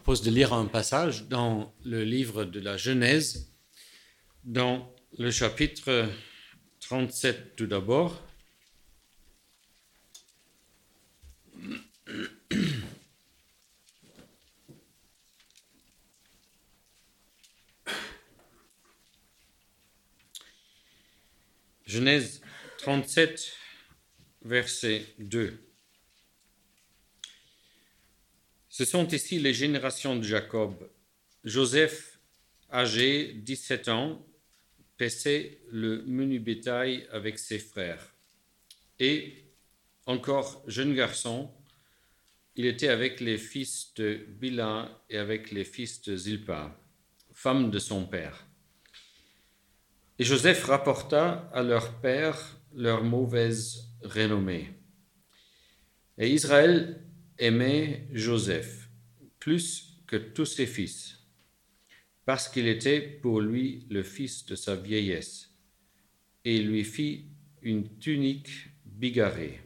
propose de lire un passage dans le livre de la Genèse, dans le chapitre 37 tout d'abord. Genèse 37, verset 2. Ce sont ici les générations de Jacob. Joseph, âgé 17 ans, paissait le menu bétail avec ses frères. Et, encore jeune garçon, il était avec les fils de Bilha et avec les fils de Zilpa, femme de son père. Et Joseph rapporta à leur père leur mauvaise renommée. Et Israël aimait Joseph plus que tous ses fils, parce qu'il était pour lui le fils de sa vieillesse, et il lui fit une tunique bigarrée.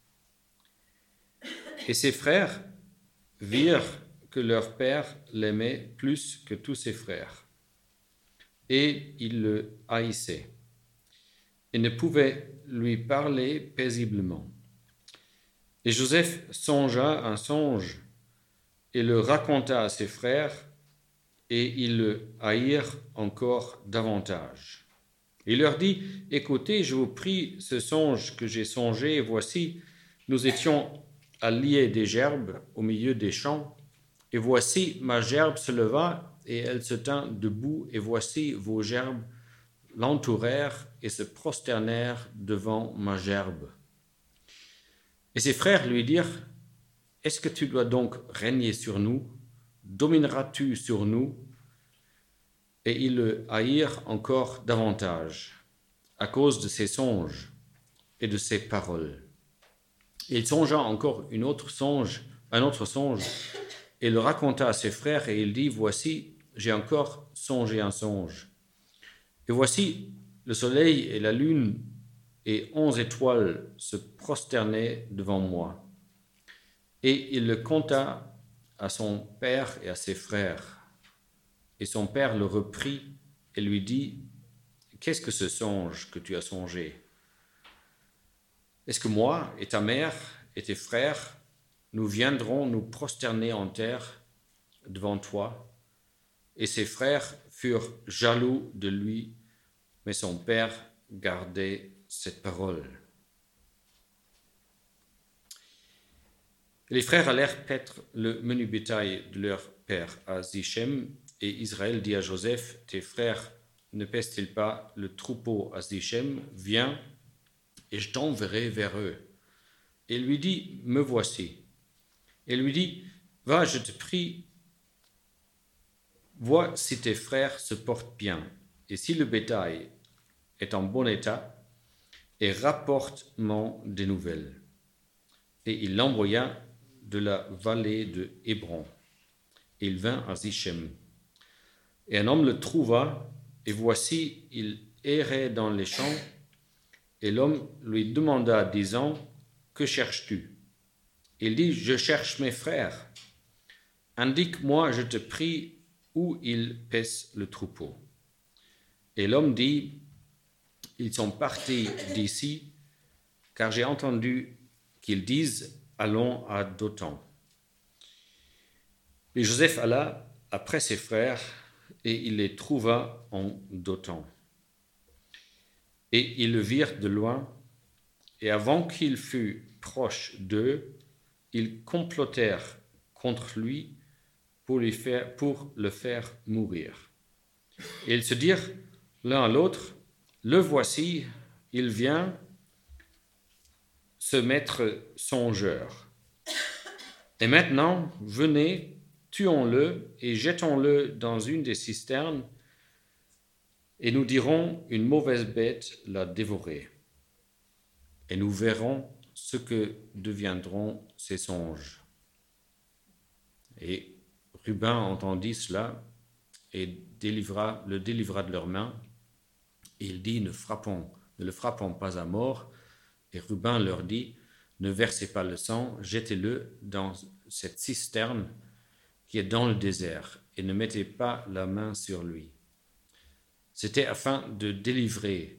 Et ses frères virent que leur père l'aimait plus que tous ses frères, et ils le haïssaient, et ne pouvaient lui parler paisiblement. Et Joseph songea un songe et le raconta à ses frères, et ils le haïrent encore davantage. Il leur dit, « Écoutez, je vous prie, ce songe que j'ai songé, et voici, nous étions à lier des gerbes au milieu des champs, et voici, ma gerbe se leva, et elle se tint debout, et voici, vos gerbes l'entourèrent et se prosternèrent devant ma gerbe. » Et ses frères lui dirent, « Est-ce que tu dois donc régner sur nous? Domineras-tu sur nous? » Et ils le haïrent encore davantage à cause de ses songes et de ses paroles. Et il songea encore un autre songe, et le raconta à ses frères, et il dit, « Voici, j'ai encore songé un songe. Et voici, le soleil et la lune et 11 étoiles se prosternaient devant moi. » Et il le conta à son père et à ses frères. Et son père le reprit et lui dit, « Qu'est-ce que ce songe que tu as songé? Est-ce que moi et ta mère et tes frères, nous viendrons nous prosterner en terre devant toi? » Et ses frères furent jaloux de lui, mais son père gardait cette parole. Les frères allèrent paître le menu bétail de leur père à Sichem, et Israël dit à Joseph, « Tes frères ne paissent-ils pas le troupeau à Sichem? Viens, et je t'enverrai vers eux. » Et il lui dit, « Me voici. » Et il lui dit, « Va, je te prie, vois si tes frères se portent bien, et si le bétail est en bon état, et rapporte-moi des nouvelles. » Et il l'envoya de la vallée de Hébron. Et il vint à Sichem. Et un homme le trouva, et voici, il errait dans les champs, et l'homme lui demanda, disant, « Que cherches-tu? » Il dit, « Je cherche mes frères. Indique-moi, je te prie, où ils paissent le troupeau. » Et l'homme dit, « Ils sont partis d'ici, car j'ai entendu qu'ils disent, allons à Dothan. » Et Joseph alla après ses frères, et il les trouva en Dothan. Et ils le virent de loin, et avant qu'il fût proche d'eux, ils complotèrent contre lui pour le faire mourir. Et ils se dirent l'un à l'autre, « Le voici, il vient se mettre songeur. Et maintenant, venez, tuons-le et jetons-le dans une des cisternes, et nous dirons, une mauvaise bête l'a dévoré. Et nous verrons ce que deviendront ces songes. » Et Ruben entendit cela et le délivra de leurs mains. Et il dit, ne le frappons pas à mort. Et Ruben leur dit, ne versez pas le sang, jetez-le dans cette cisterne qui est dans le désert, et ne mettez pas la main sur lui. C'était afin de le délivrer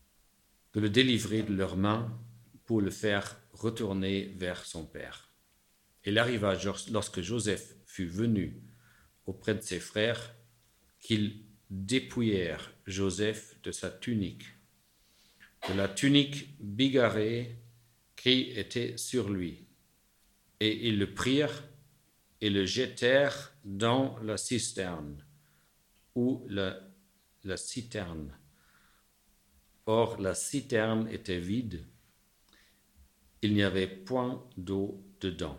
de leurs mains pour le faire retourner vers son père. Il arriva lorsque Joseph fut venu auprès de ses frères qu'ils dépouillèrent Joseph de sa tunique, de la tunique bigarrée qui était sur lui, et ils le prirent et le jetèrent dans la cisterne, ou la citerne. Or, la citerne était vide, il n'y avait point d'eau dedans.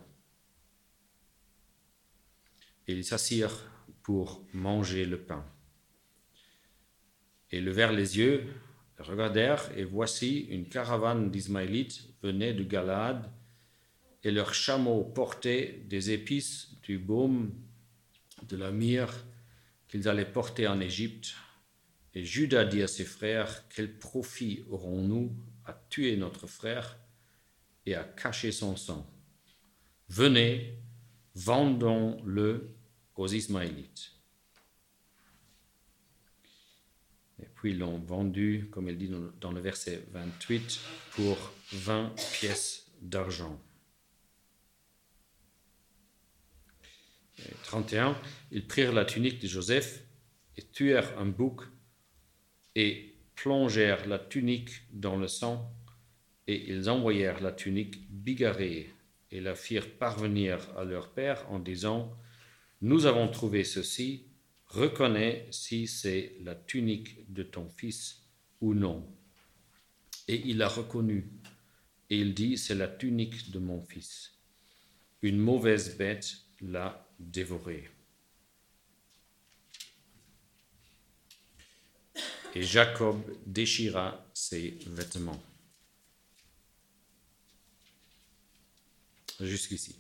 Et ils s'assirent pour manger le pain. Et levèrent les yeux, regardèrent, et voici une caravane d'Ismaélites venait de Galaad, et leurs chameaux portaient des épices, du baume, de la myrrhe qu'ils allaient porter en Égypte. Et Judas dit à ses frères, quel profit aurons-nous à tuer notre frère et à cacher son sang? Venez, vendons-le aux Ismaélites. Et puis ils l'ont vendu, comme il dit dans le verset 28, pour 20 pièces d'argent. Et 31, ils prirent la tunique de Joseph et tuèrent un bouc et plongèrent la tunique dans le sang, et ils envoyèrent la tunique bigarrée et la firent parvenir à leur père en disant, nous avons trouvé ceci, reconnais si c'est la tunique de ton fils ou non. Et il l'a reconnue, et il dit, c'est la tunique de mon fils. Une mauvaise bête l'a dévorée. Et Jacob déchira ses vêtements. Jusqu'ici.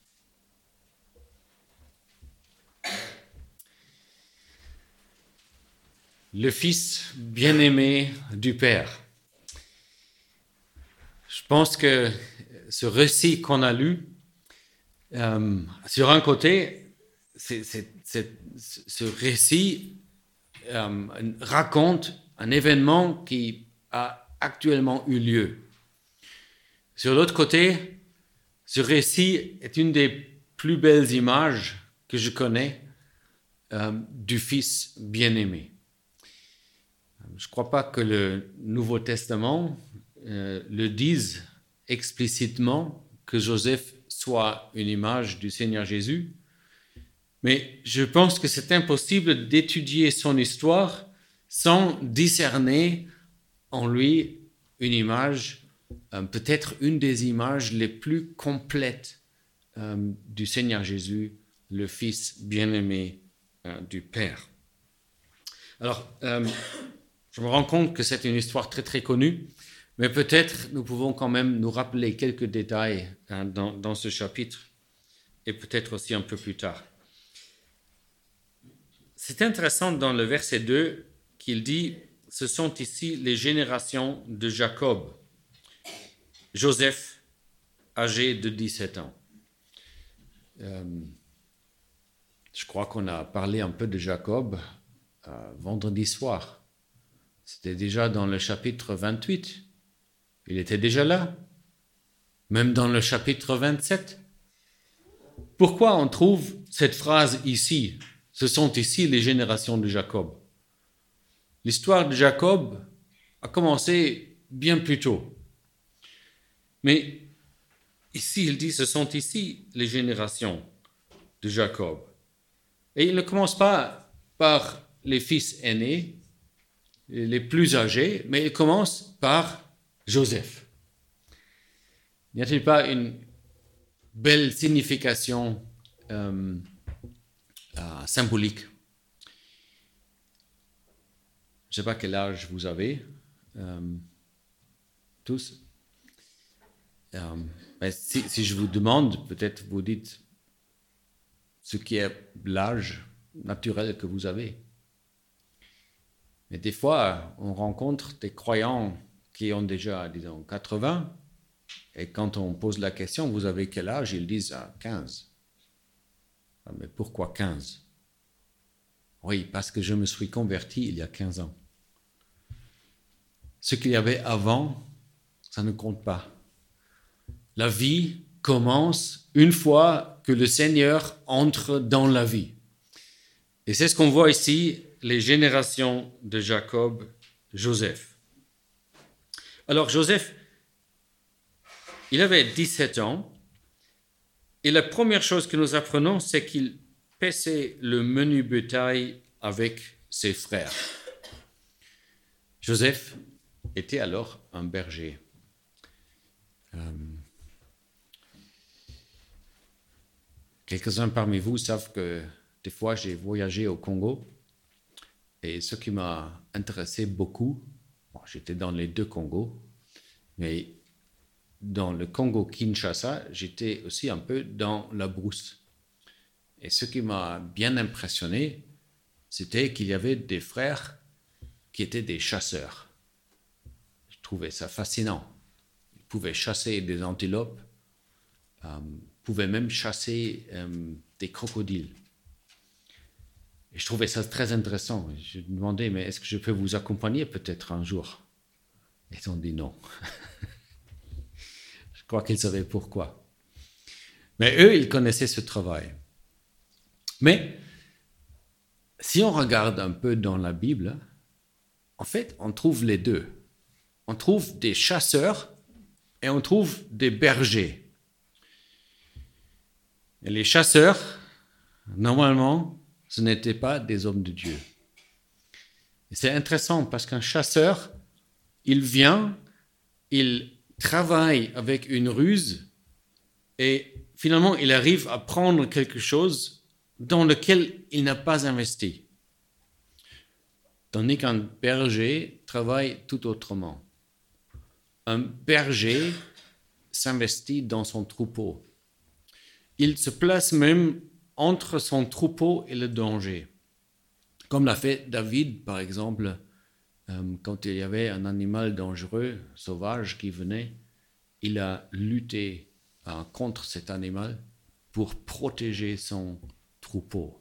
Le fils bien-aimé du Père. Je pense que ce récit qu'on a lu, sur un côté, ce récit raconte un événement qui a actuellement eu lieu. Sur l'autre côté, ce récit est une des plus belles images que je connais du Fils bien-aimé. Je ne crois pas que le Nouveau Testament le dise explicitement que Joseph soit une image du Seigneur Jésus, mais je pense que c'est impossible d'étudier son histoire sans discerner en lui une image, peut-être une des images les plus complètes du Seigneur Jésus, le Fils bien-aimé du Père. Alors, je me rends compte que c'est une histoire très très connue, mais peut-être nous pouvons quand même nous rappeler quelques détails dans ce chapitre, et peut-être aussi un peu plus tard. C'est intéressant dans le verset 2 qu'il dit « Ce sont ici les générations de Jacob, Joseph, âgé de 17 ans. » Je crois qu'on a parlé un peu de Jacob vendredi soir. C'était déjà dans le chapitre 28. Il était déjà là, même dans le chapitre 27. Pourquoi on trouve cette phrase ici ? Ce sont ici les générations de Jacob. L'histoire de Jacob a commencé bien plus tôt. Mais ici, il dit, ce sont ici les générations de Jacob. Et il ne commence pas par les fils aînés, les plus âgés, mais il commence par Joseph. N'y a-t-il pas une belle signification symbolique? Je ne sais pas quel âge vous avez, tous. Mais si je vous demande, peut-être vous dites ce qui est l'âge naturel que vous avez. Mais des fois, on rencontre des croyants qui ont déjà, disons, 80, et quand on pose la question, vous avez quel âge? Ils disent 15. Ah, mais pourquoi 15? Oui, parce que je me suis converti il y a 15 ans. Ce qu'il y avait avant, ça ne compte pas. La vie commence une fois que le Seigneur entre dans la vie. Et c'est ce qu'on voit ici, les générations de Jacob, Joseph. Alors Joseph, il avait 17 ans, et la première chose que nous apprenons, c'est qu'il paissait le menu bétail avec ses frères. Joseph était alors un berger. Quelques-uns parmi vous savent que des fois j'ai voyagé au Congo, et ce qui m'a intéressé beaucoup, j'étais dans les deux Congos, mais dans le Congo-Kinshasa, j'étais aussi un peu dans la brousse. Et ce qui m'a bien impressionné, c'était qu'il y avait des frères qui étaient des chasseurs. Je trouvais ça fascinant. Ils pouvaient chasser des antilopes, pouvaient même chasser des crocodiles. Et je trouvais ça très intéressant. Je me demandais, mais est-ce que je peux vous accompagner peut-être un jour? Ils ont dit non. Je crois qu'ils savaient pourquoi. Mais eux, ils connaissaient ce travail. Mais si on regarde un peu dans la Bible, en fait, on trouve les deux. On trouve des chasseurs et on trouve des bergers. Et les chasseurs, normalement, ce n'étaient pas des hommes de Dieu. Et c'est intéressant parce qu'un chasseur, il vient, il travaille avec une ruse et finalement, il arrive à prendre quelque chose dans lequel il n'a pas investi. Tandis qu'un berger travaille tout autrement. Un berger s'investit dans son troupeau. Il se place même entre son troupeau et le danger. Comme l'a fait David, par exemple, quand il y avait un animal dangereux, sauvage qui venait, il a lutté contre cet animal pour protéger son troupeau.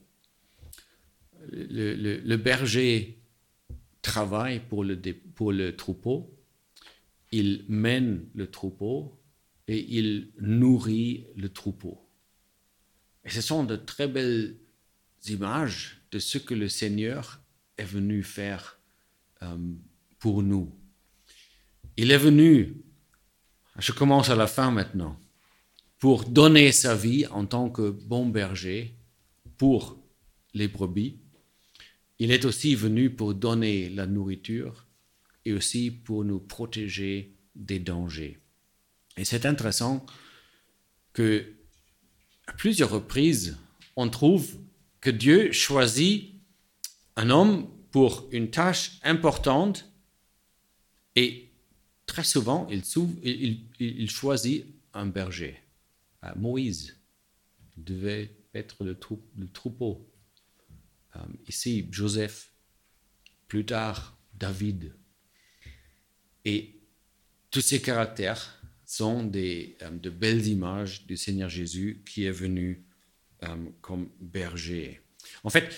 Le berger travaille pour le troupeau, il mène le troupeau et il nourrit le troupeau. Et ce sont de très belles images de ce que le Seigneur est venu faire pour nous. Il est venu, je commence à la fin maintenant, pour donner sa vie en tant que bon berger pour les brebis. Il est aussi venu pour donner la nourriture et aussi pour nous protéger des dangers. Et c'est intéressant que à plusieurs reprises, on trouve que Dieu choisit un homme pour une tâche importante et très souvent, il choisit un berger. Moïse devait être le troupeau. Ici, Joseph, plus tard, David. Et tous ces caractères sont de belles images du Seigneur Jésus qui est venu comme berger. En fait,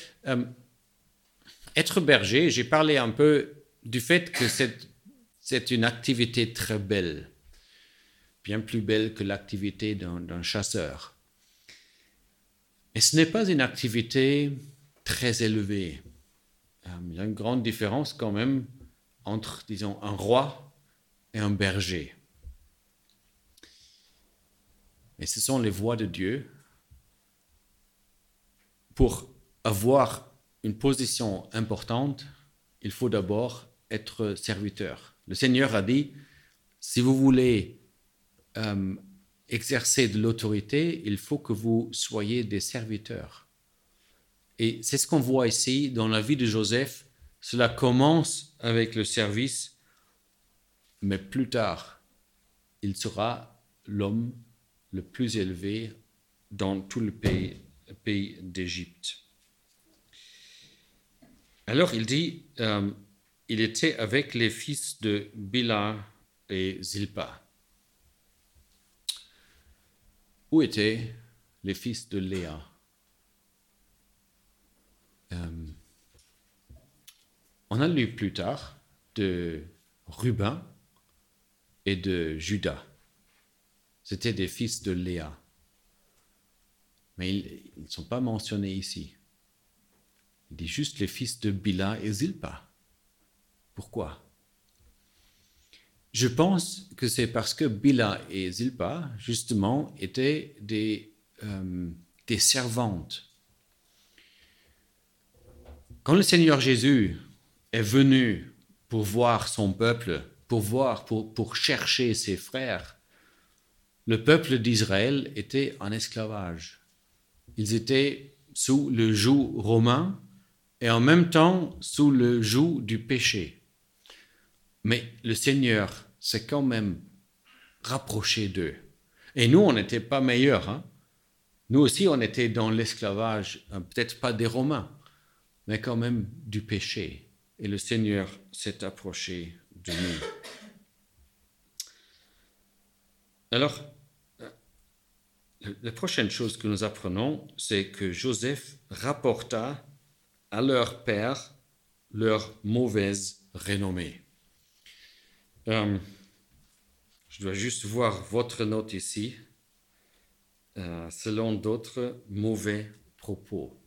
être berger, j'ai parlé un peu du fait que c'est une activité très belle, bien plus belle que l'activité d'un chasseur. Et ce n'est pas une activité très élevée. Il y a une grande différence quand même entre, disons, un roi et un berger. Et ce sont les voies de Dieu. Pour avoir une position importante, il faut d'abord être serviteur. Le Seigneur a dit, si vous voulez exercer de l'autorité, il faut que vous soyez des serviteurs. Et c'est ce qu'on voit ici dans la vie de Joseph. Cela commence avec le service, mais plus tard, il sera l'homme le plus élevé dans tout le pays d'Égypte. Alors il dit, il était avec les fils de Bilha et Zilpa. Où étaient les fils de Léa? on a lu plus tard de Ruben et de Judas. C'était des fils de Léa. Mais ils ne sont pas mentionnés ici. Il dit juste les fils de Bila et Zilpa. Pourquoi? Je pense que c'est parce que Bila et Zilpa, justement, étaient des servantes. Quand le Seigneur Jésus est venu pour voir son peuple, pour chercher ses frères, le peuple d'Israël était en esclavage. Ils étaient sous le joug romain et en même temps sous le joug du péché. Mais le Seigneur s'est quand même rapproché d'eux. Et nous, on n'était pas meilleurs. Hein? Nous aussi, on était dans l'esclavage, peut-être pas des Romains, mais quand même du péché. Et le Seigneur s'est approché de nous. Alors, la prochaine chose que nous apprenons, c'est que Joseph rapporta à leur père leur mauvaise renommée. Je dois juste voir votre note ici, selon d'autres mauvais propos.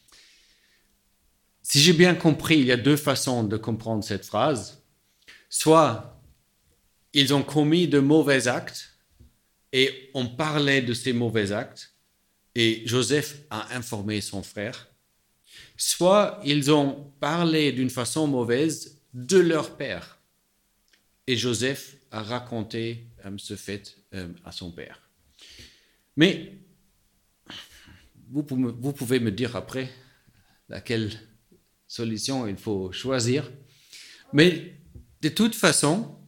Si j'ai bien compris, il y a deux façons de comprendre cette phrase. Soit ils ont commis de mauvais actes et on parlait de ces mauvais actes et Joseph a informé son frère. Soit ils ont parlé d'une façon mauvaise de leur père et Joseph a raconté ce fait à son père. Mais vous pouvez me dire après laquelle solution il faut choisir. Mais de toute façon,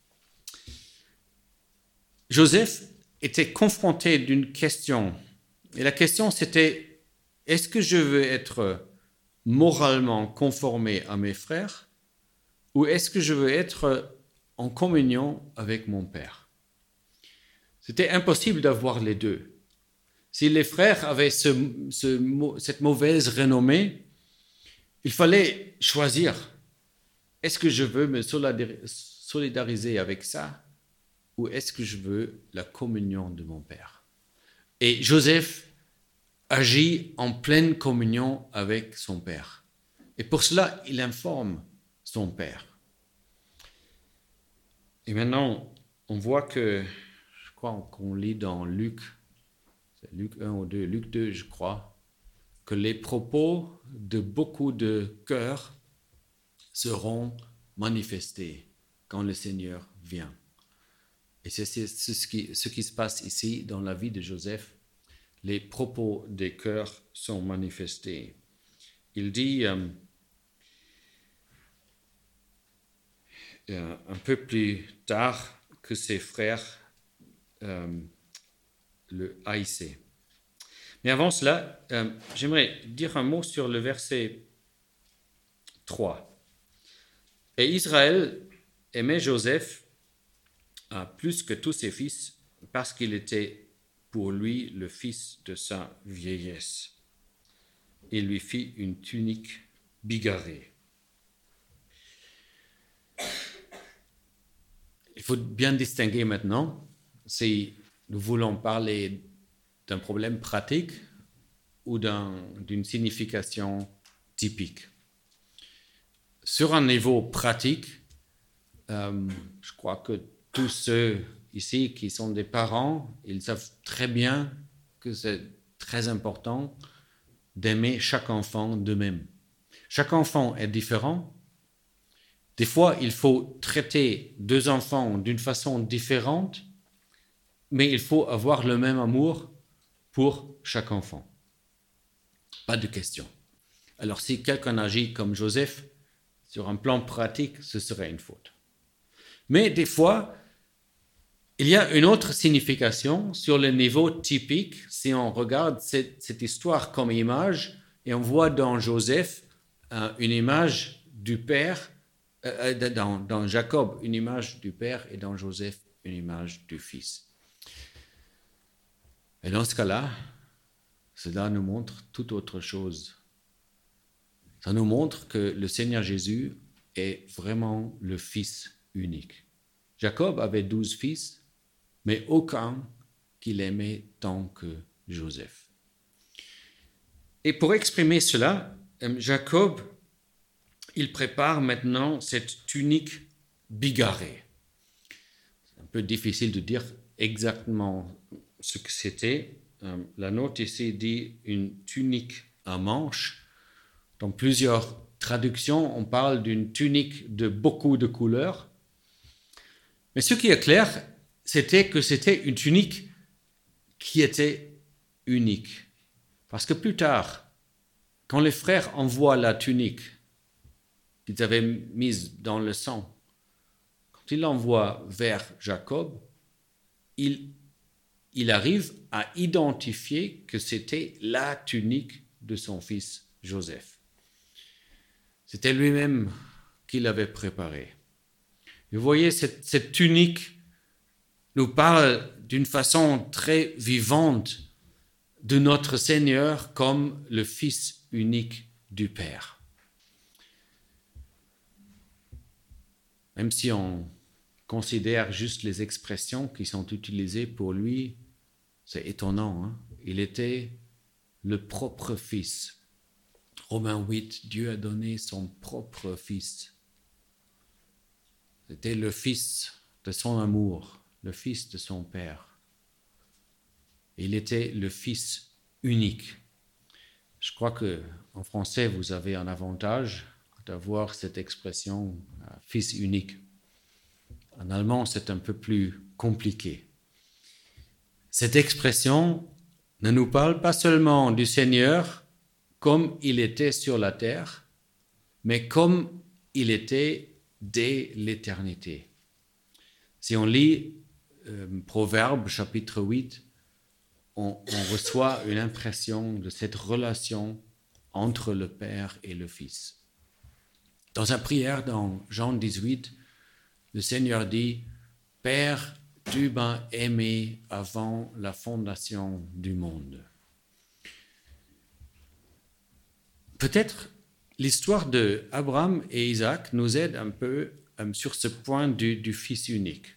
Joseph était confronté d'une question. Et la question c'était, est-ce que je veux être moralement conformé à mes frères ou est-ce que je veux être en communion avec mon père? C'était impossible d'avoir les deux. Si les frères avaient cette mauvaise renommée, il fallait choisir. Est-ce que je veux me solidariser avec ça ou est-ce que je veux la communion de mon père? Et Joseph agit en pleine communion avec son père. Et pour cela, il informe son père. Et maintenant, on voit que, je crois qu'on lit dans Luc 1 ou 2, Luc 2, je crois, que les propos de beaucoup de cœurs seront manifestés quand le Seigneur vient. Et c'est ce qui se passe ici dans la vie de Joseph. Les propos des cœurs sont manifestés. Il dit un peu plus tard que ses frères le haïssaient. Mais avant cela, j'aimerais dire un mot sur le verset 3. Et Israël aimait Joseph plus que tous ses fils parce qu'il était pour lui le fils de sa vieillesse. Il lui fit une tunique bigarrée. Il faut bien distinguer maintenant si nous voulons parler d'un problème pratique ou d'une signification typique. Sur un niveau pratique, je crois que tous ceux ici qui sont des parents, ils savent très bien que c'est très important d'aimer chaque enfant d'eux-mêmes. Chaque enfant est différent. Des fois, il faut traiter deux enfants d'une façon différente, mais il faut avoir le même amour pour chaque enfant. Pas de question. Alors, si quelqu'un agit comme Joseph, sur un plan pratique, ce serait une faute. Mais des fois, il y a une autre signification sur le niveau typique. Si on regarde cette histoire comme image, et on voit dans Joseph une image du père, dans Jacob une image du père et dans Joseph une image du fils. Et dans ce cas-là, cela nous montre toute autre chose. Ça nous montre que le Seigneur Jésus est vraiment le Fils unique. Jacob avait 12 fils, mais aucun qu'il aimait tant que Joseph. Et pour exprimer cela, Jacob, il prépare maintenant cette tunique bigarrée. C'est un peu difficile de dire exactement ce que c'était. La note ici dit une tunique à manches. Dans plusieurs traductions, on parle d'une tunique de beaucoup de couleurs. Mais ce qui est clair, c'était que c'était une tunique qui était unique. Parce que plus tard, quand les frères envoient la tunique qu'ils avaient mise dans le sang, quand ils l'envoient vers Jacob, il arrive à identifier que c'était la tunique de son fils Joseph. C'était lui-même qui l'avait préparée. Vous voyez, cette tunique nous parle d'une façon très vivante de notre Seigneur comme le Fils unique du Père. Même si on considère juste les expressions qui sont utilisées pour lui, c'est étonnant, hein? Il était le propre Fils. Romains 8, Dieu a donné son propre Fils. C'était le Fils de son amour, le Fils de son Père. Il était le Fils unique. Je crois qu'en français, vous avez un avantage d'avoir cette expression « Fils unique ». En allemand, c'est un peu plus compliqué. Cette expression ne nous parle pas seulement du Seigneur comme il était sur la terre, mais comme il était dès l'éternité. Si on lit Proverbes chapitre 8, on reçoit une impression de cette relation entre le Père et le Fils. Dans sa prière dans Jean 18, le Seigneur dit « Père, tu m'as aimé avant la fondation du monde. » Peut-être l'histoire d'Abraham et Isaac nous aide un peu sur ce point du Fils unique.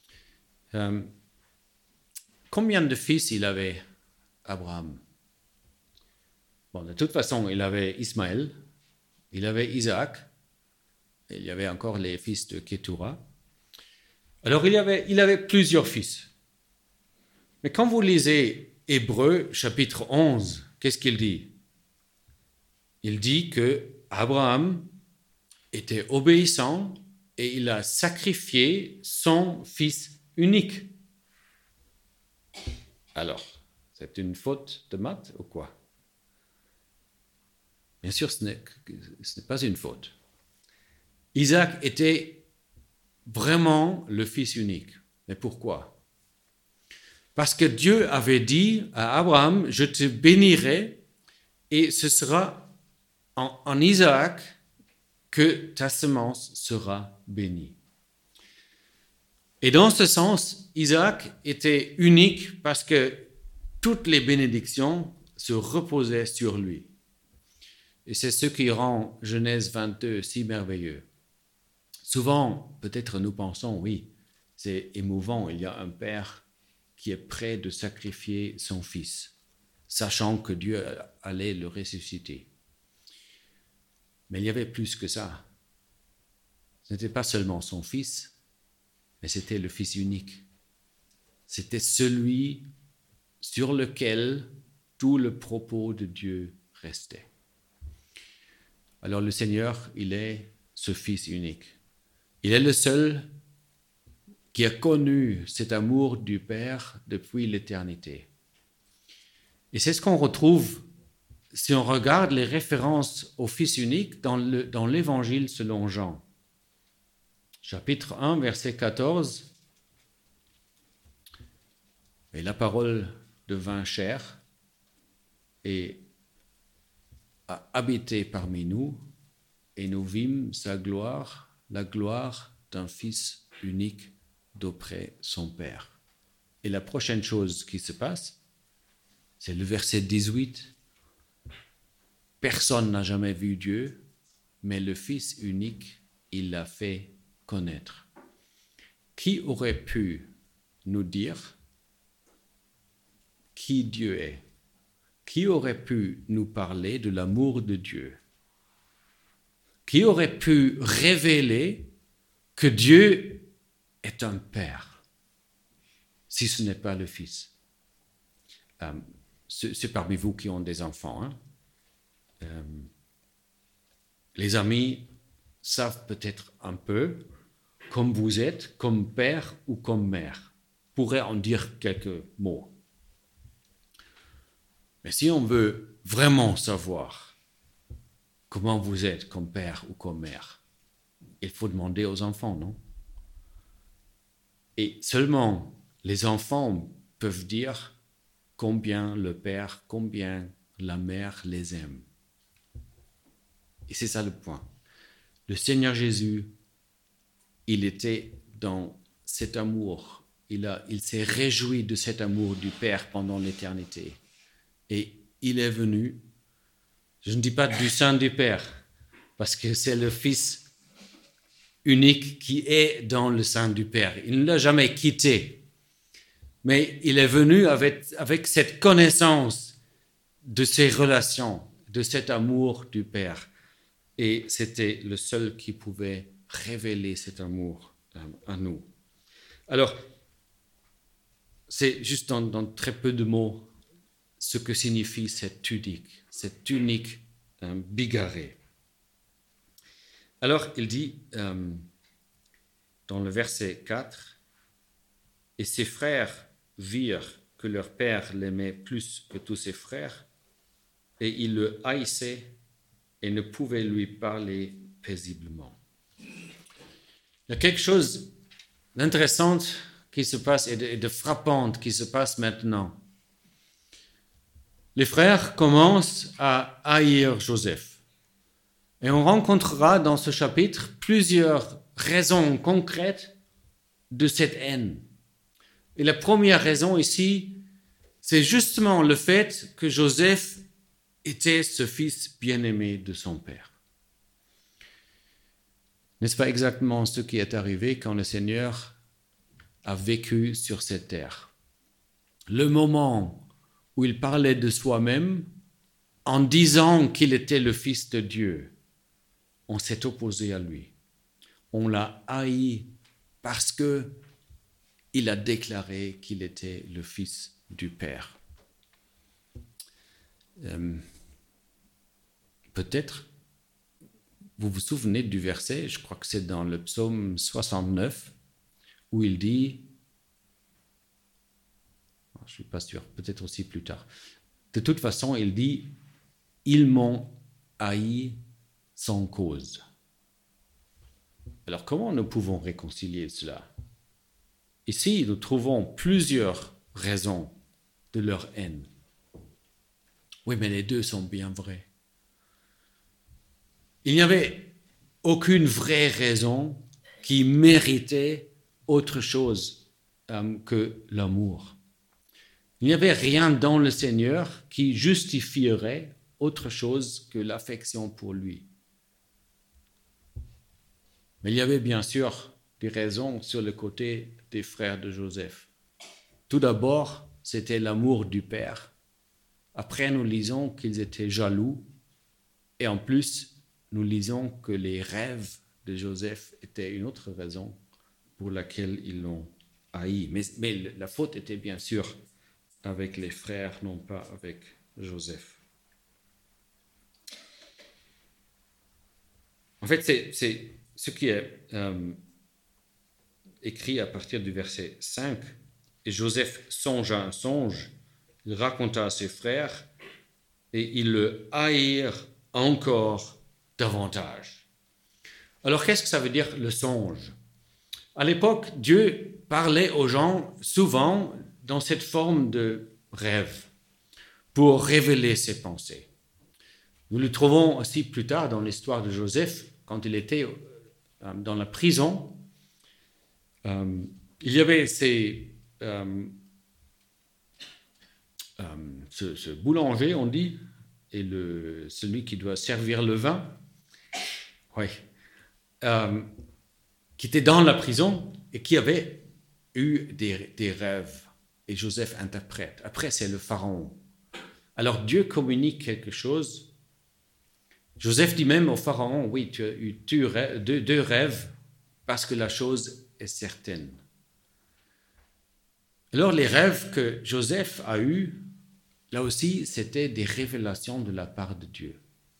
Combien de fils il avait, Abraham? Bon, de toute façon, il avait Ismaël, il avait Isaac, et il y avait encore les fils de Ketura. Alors, il avait plusieurs fils. Mais quand vous lisez Hébreux chapitre 11, qu'est-ce qu'il dit? Il dit que Abraham était obéissant et il a sacrifié son fils unique. Alors, c'est une faute de maths ou quoi? Bien sûr, ce n'est pas une faute. Isaac était vraiment le fils unique. Mais pourquoi? Parce que Dieu avait dit à Abraham, je te bénirai et ce sera en Isaac que ta semence sera bénie. Et dans ce sens, Isaac était unique parce que toutes les bénédictions se reposaient sur lui. Et c'est ce qui rend Genèse 22 si merveilleux. Souvent, peut-être nous pensons, oui, c'est émouvant, il y a un père qui est prêt de sacrifier son fils, sachant que Dieu allait le ressusciter. Mais il y avait plus que ça. Ce n'était pas seulement son fils, mais c'était le Fils unique. C'était celui sur lequel tout le propos de Dieu restait. Alors le Seigneur, il est ce Fils unique. Il est le seul qui a connu cet amour du Père depuis l'éternité. Et c'est ce qu'on retrouve si on regarde les références au Fils unique dans l'Évangile selon Jean. Chapitre 1, verset 14. Et la parole devint chair et a habité parmi nous, et nous vîmes sa gloire, la gloire d'un Fils unique d'auprès son Père. Et la prochaine chose qui se passe, c'est le verset 18. personne n'a jamais vu Dieu, mais le Fils unique, il l'a fait connaître. Qui aurait pu nous dire qui Dieu est? Qui aurait pu nous parler de l'amour de Dieu? Qui aurait pu révéler que Dieu est un Père, si ce n'est pas le Fils? C'est parmi vous qui ont des enfants. Hein? Les amis savent peut-être un peu, comme vous êtes, comme père ou comme mère. Pourraient en dire quelques mots. Mais si on veut vraiment savoir comment vous êtes comme père ou comme mère, il faut demander aux enfants, non? Et seulement les enfants peuvent dire combien le père, combien la mère les aime. Et c'est ça le point. Le Seigneur Jésus, il était dans cet amour. Il s'est réjoui de cet amour du Père pendant l'éternité. Et il est venu, je ne dis pas du sein du Père, parce que c'est le Fils unique qui est dans le sein du Père. Il ne l'a jamais quitté. Mais il est venu avec cette connaissance de ces relations, de cet amour du Père. Et c'était le seul qui pouvait révéler cet amour à nous. Alors, c'est juste dans très peu de mots ce que signifie cette tunique bigarrée. Alors, il dit dans le verset 4, « Et ses frères virent que leur père l'aimait plus que tous ses frères, et ils le haïssaient et ne pouvaient lui parler paisiblement. » Il y a quelque chose d'intéressant qui se passe et de frappant qui se passe maintenant. Les frères commencent à haïr Joseph. Et on rencontrera dans ce chapitre plusieurs raisons concrètes de cette haine. Et la première raison ici, c'est justement le fait que Joseph était ce fils bien-aimé de son père. N'est-ce pas exactement ce qui est arrivé quand le Seigneur a vécu sur cette terre? Le moment où il parlait de soi-même en disant qu'il était le Fils de Dieu, on s'est opposé à lui. On l'a haï parce qu'il a déclaré qu'il était le Fils du Père. Peut-être, vous vous souvenez du verset, je crois que c'est dans le psaume 69, où il dit, je ne suis pas sûr, peut-être aussi plus tard, de toute façon, il dit, « Ils m'ont haï sans cause ». Alors, comment nous pouvons réconcilier cela? Ici, nous trouvons plusieurs raisons de leur haine. Oui, mais les deux sont bien vrais. Il n'y avait aucune vraie raison qui méritait autre chose que l'amour. Il n'y avait rien dans le Seigneur qui justifierait autre chose que l'affection pour lui. Mais il y avait bien sûr des raisons sur le côté des frères de Joseph. Tout d'abord, c'était l'amour du Père. Après, nous lisons qu'ils étaient jaloux. Et en plus, nous lisons que les rêves de Joseph étaient une autre raison pour laquelle ils l'ont haï. Mais la faute était bien sûr avec les frères, non pas avec Joseph. En fait, c'est ce qui est écrit à partir du verset 5. « Et Joseph songea un songe, il raconta à ses frères, et ils le haïrent encore davantage. » Alors, qu'est-ce que ça veut dire le songe? À l'époque, Dieu parlait aux gens souvent dans cette forme de rêve pour révéler ses pensées. Nous le trouvons aussi plus tard dans l'histoire de Joseph, quand il était dans la prison. Il y avait ce boulanger, on dit, et celui qui doit servir le vin, oui, qui était dans la prison et qui avait eu des rêves. Et Joseph interprète. Après, c'est le pharaon. Alors Dieu communique quelque chose. Joseph dit même au pharaon, oui, tu as eu deux rêves parce que la chose est certaine. Alors les rêves que Joseph a eus, là aussi, c'était des révélations de la part de Dieu.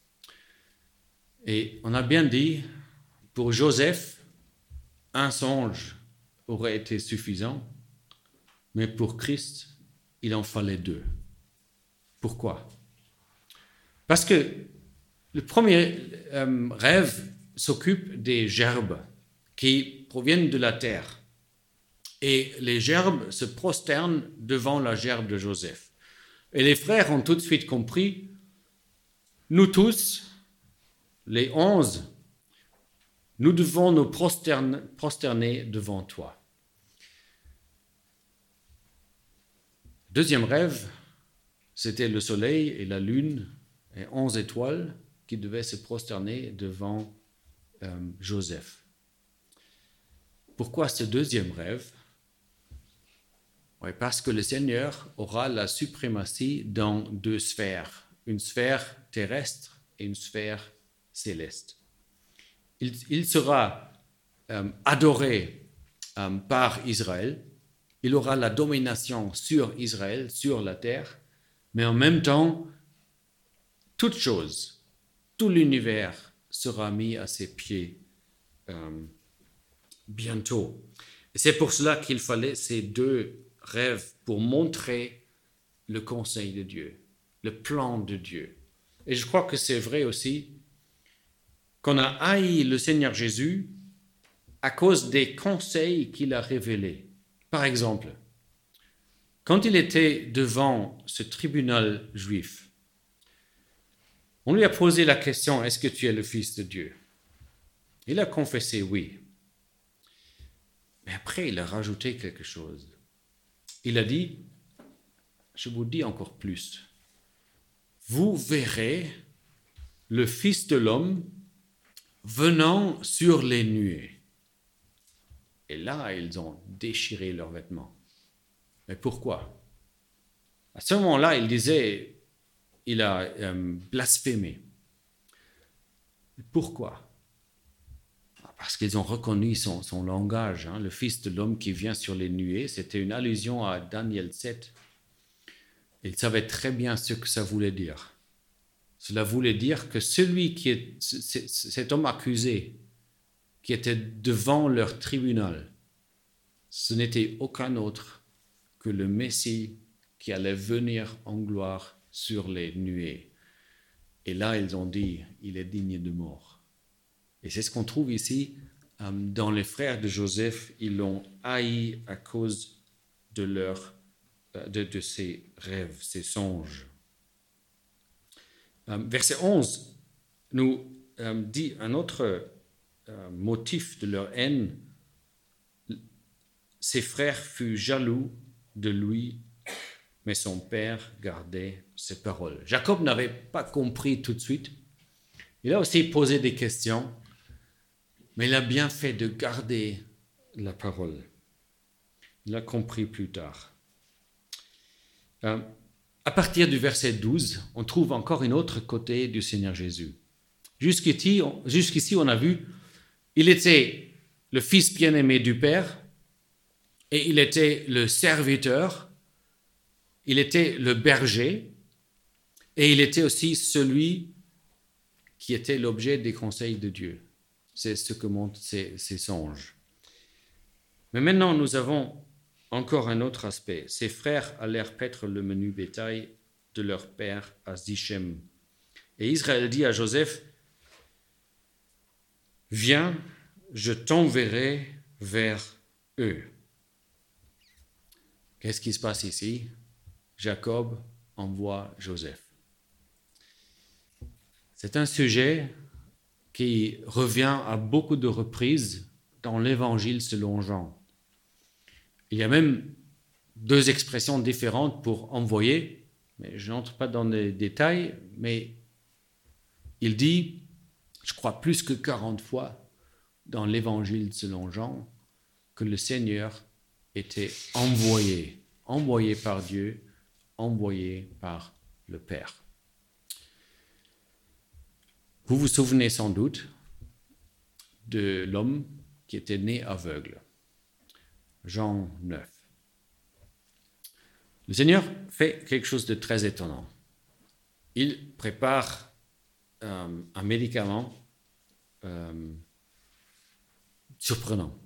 Et on a bien dit, pour Joseph, un songe aurait été suffisant, mais pour Christ, il en fallait deux. Pourquoi? Parce que le premier rêve s'occupe des gerbes qui proviennent de la terre. Et les gerbes se prosternent devant la gerbe de Joseph. Et les frères ont tout de suite compris, nous tous, les 11, nous devons nous prosterner devant toi. Deuxième rêve, c'était le soleil et la lune et 11 étoiles qui devaient se prosterner devant Joseph. Pourquoi ce deuxième rêve? Oui, parce que le Seigneur aura la suprématie dans deux sphères, une sphère terrestre et une sphère céleste. Il sera adoré par Israël, il aura la domination sur Israël, sur la terre, mais en même temps, toute chose, tout l'univers sera mis à ses pieds bientôt. Et c'est pour cela qu'il fallait ces deux rêves pour montrer le conseil de Dieu, le plan de Dieu. Et je crois que c'est vrai aussi qu'on a haï le Seigneur Jésus à cause des conseils qu'il a révélés. Par exemple, quand il était devant ce tribunal juif, on lui a posé la question, est-ce que tu es le Fils de Dieu? Il a confessé oui. Mais après, il a rajouté quelque chose. Il a dit, je vous dis encore plus, vous verrez le Fils de l'homme venant sur les nuées. Et là, ils ont déchiré leurs vêtements. Mais pourquoi? À ce moment-là, il a blasphémé. Pourquoi? Parce qu'ils ont reconnu son langage. Le Fils de l'homme qui vient sur les nuées, c'était une allusion à Daniel 7. Il savait très bien ce que ça voulait dire. Cela voulait dire que cet homme accusé, qui était devant leur tribunal, ce n'était aucun autre que le Messie qui allait venir en gloire sur les nuées. Et là, ils ont dit, il est digne de mort. Et c'est ce qu'on trouve ici dans les frères de Joseph. Ils l'ont haï à cause de ses rêves, ses songes. Verset 11 nous dit un autre motif de leur haine. Ses frères furent jaloux de lui, mais son père gardait ses paroles. Jacob n'avait pas compris tout de suite. Il a aussi posé des questions. Mais il a bien fait de garder la parole. Il a compris plus tard. À partir du verset 12, on trouve encore un autre côté du Seigneur Jésus. Jusqu'ici, on a vu, il était le fils bien-aimé du Père et il était le serviteur, il était le berger et il était aussi celui qui était l'objet des conseils de Dieu. C'est ce que montrent ces songes. Mais maintenant, nous avons encore un autre aspect. Ses frères allèrent paître le menu bétail de leur père à Sichem. Et Israël dit à Joseph, « Viens, je t'enverrai vers eux. » Qu'est-ce qui se passe ici? Jacob envoie Joseph. C'est un sujet qui revient à beaucoup de reprises dans l'Évangile selon Jean. Il y a même deux expressions différentes pour envoyer. mais je n'entre pas dans les détails, mais il dit, je crois plus que 40 fois dans l'Évangile selon Jean, que le Seigneur était envoyé par Dieu, envoyé par le Père. Vous vous souvenez sans doute de l'homme qui était né aveugle, Jean 9. Le Seigneur fait quelque chose de très étonnant. Il prépare un médicament surprenant.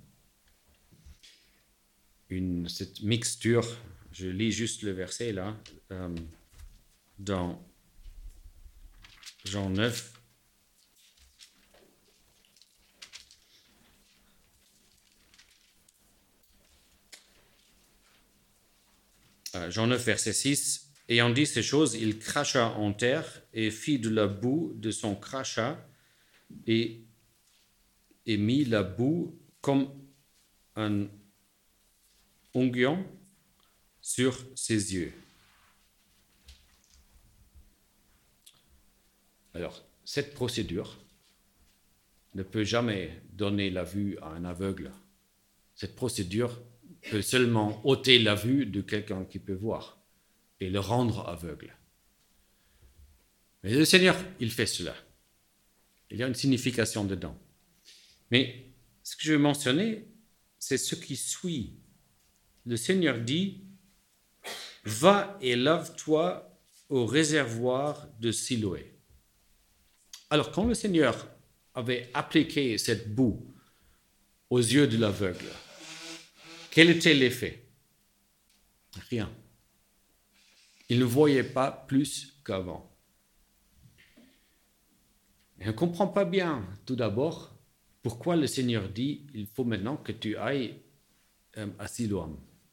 Cette mixture, je lis juste le verset là, dans Jean 9. Jean 9, verset 6, « Ayant dit ces choses, il cracha en terre et fit de la boue de son crachat et mit la boue comme un onguent sur ses yeux. » Alors, cette procédure ne peut jamais donner la vue à un aveugle. Cette procédure peut seulement ôter la vue de quelqu'un qui peut voir et le rendre aveugle. Mais le Seigneur, il fait cela. Il y a une signification dedans. Mais ce que je veux mentionner, c'est ce qui suit. Le Seigneur dit, « Va et lave-toi au réservoir de Siloé. » Alors, quand le Seigneur avait appliqué cette boue aux yeux de l'aveugle, quel était l'effet? Rien. Il ne voyait pas plus qu'avant. Et on ne comprend pas bien, tout d'abord, pourquoi le Seigneur dit il faut maintenant que tu ailles à Siloam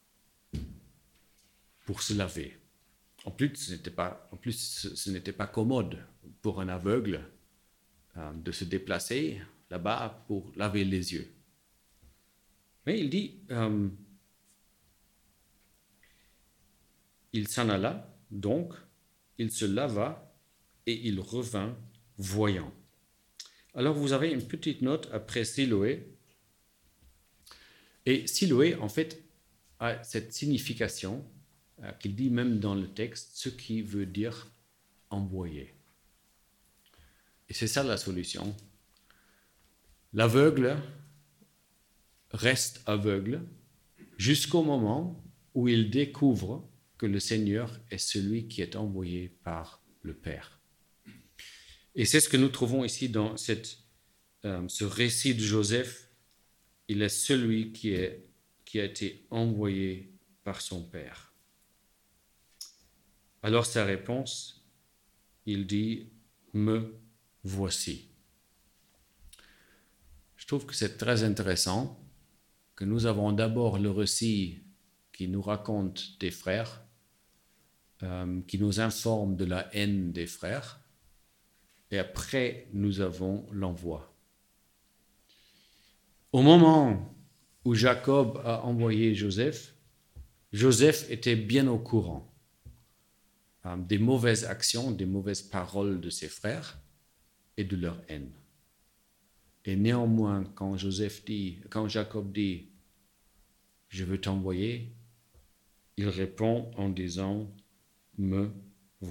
pour se laver. En plus, ce n'était pas commode pour un aveugle de se déplacer là-bas pour laver les yeux. Mais il dit, il s'en alla, donc il se lava et il revint voyant. Alors vous avez une petite note après Siloé. Et Siloé, en fait, a cette signification qu'il dit même dans le texte, ce qui veut dire envoyé. Et c'est ça la solution. L'aveugle reste aveugle jusqu'au moment où il découvre que le Seigneur est celui qui est envoyé par le Père. Et c'est ce que nous trouvons ici dans ce récit de Joseph. Il est celui qui a été envoyé par son Père. Alors sa réponse, il dit « Me voici ». Je trouve que c'est très intéressant que nous avons d'abord le récit qui nous raconte des frères, qui nous informe de la haine des frères, et après nous avons l'envoi. Au moment où Jacob a envoyé Joseph, Joseph était bien au courant des mauvaises actions, des mauvaises paroles de ses frères et de leur haine. Et néanmoins, quand Jacob dit « Je veux t'envoyer », il répond en disant « Me voici ».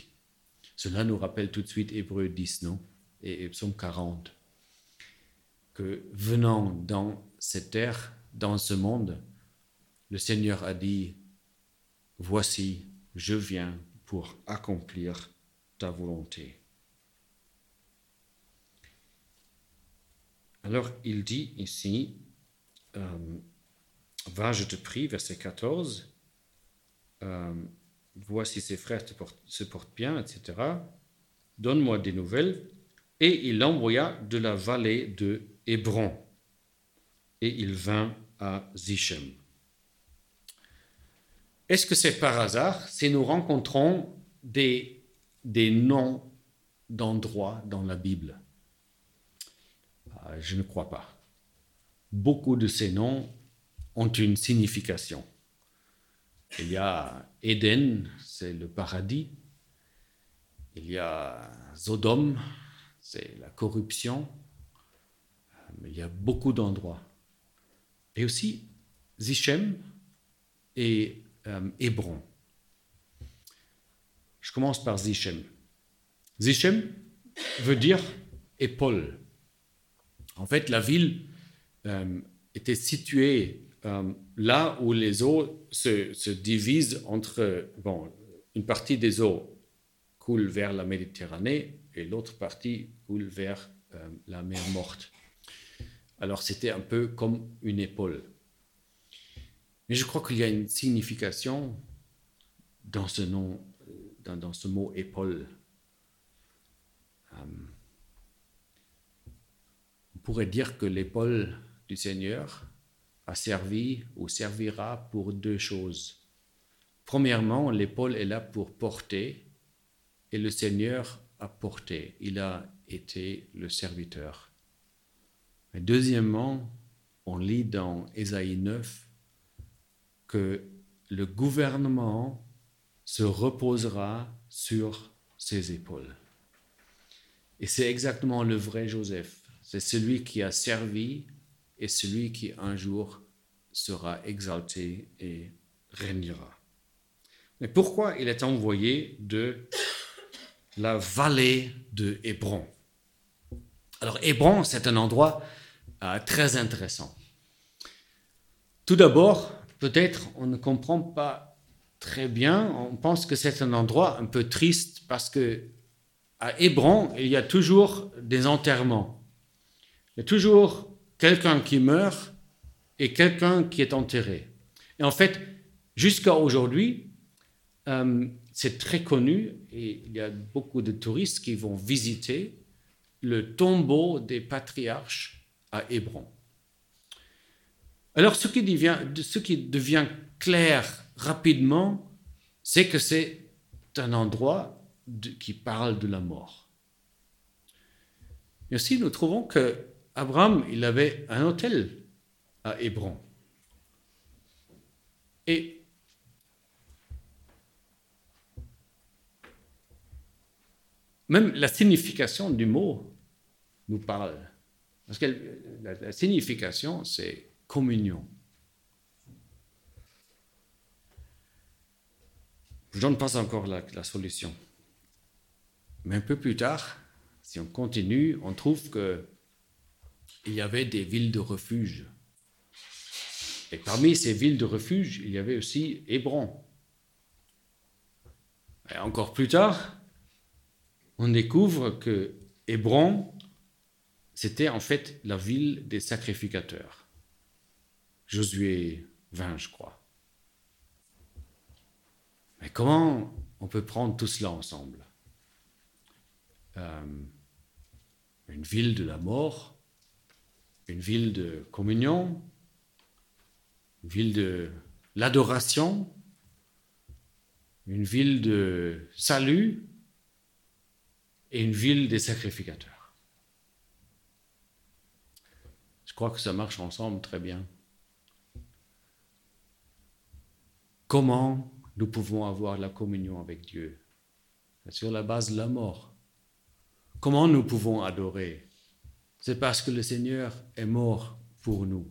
Cela nous rappelle tout de suite Hébreux 10, non? Et Psaume 40. Que venant dans cette terre, dans ce monde, le Seigneur a dit « Voici, je viens pour accomplir ta volonté ». Alors il dit ici, va, je te prie, verset 14, voici ses frères se portent bien, etc. Donne-moi des nouvelles. Et il l'envoya de la vallée de Hébron. Et il vint à Sichem. Est-ce que c'est par hasard si nous rencontrons des noms d'endroits dans la Bible? Je ne crois pas. Beaucoup de ces noms ont une signification. Il y a Éden, c'est le paradis. Il y a Sodome, c'est la corruption. Il y a beaucoup d'endroits. Et aussi Sichem et Hébron. Je commence par Sichem. Sichem veut dire épaule. En fait, la ville était située là où les eaux se divisent entre... une partie des eaux coule vers la Méditerranée et l'autre partie coule vers la mer Morte. Alors, c'était un peu comme une épaule. Mais je crois qu'il y a une signification dans ce nom, dans ce mot épaule. On pourrait dire que l'épaule du Seigneur a servi ou servira pour deux choses. Premièrement, l'épaule est là pour porter et le Seigneur a porté. Il a été le serviteur. Et deuxièmement, on lit dans Ésaïe 9 que le gouvernement se reposera sur ses épaules. Et c'est exactement le vrai Joseph. C'est celui qui a servi et celui qui un jour sera exalté et régnera. Mais pourquoi il est envoyé de la vallée de Hébron? Alors Hébron, c'est un endroit très intéressant. Tout d'abord, peut-être on ne comprend pas très bien, on pense que c'est un endroit un peu triste parce que à Hébron, il y a toujours des enterrements. Il y a toujours quelqu'un qui meurt et quelqu'un qui est enterré. Et en fait, jusqu'à aujourd'hui, c'est très connu et il y a beaucoup de touristes qui vont visiter le tombeau des patriarches à Hébron. Alors, ce qui devient clair rapidement, c'est que c'est un endroit qui parle de la mort. Et aussi, nous trouvons qu'Abraham, il avait un hôtel à Hébron. Et même la signification du mot nous parle. Parce que la signification, c'est communion. Je ne donne pas encore la solution. Mais un peu plus tard, si on continue, on trouve qu'il y avait des villes de refuge. Et parmi ces villes de refuge, il y avait aussi Hébron. Et encore plus tard, on découvre que Hébron, c'était en fait la ville des sacrificateurs. Josué 20, je crois. Mais comment on peut prendre tout cela ensemble? Une ville de la mort, une ville de communion, une ville de l'adoration, une ville de salut et une ville des sacrificateurs. Je crois que ça marche ensemble très bien. Comment nous pouvons avoir la communion avec Dieu? C'est sur la base de la mort. Comment nous pouvons adorer? C'est parce que le Seigneur est mort pour nous.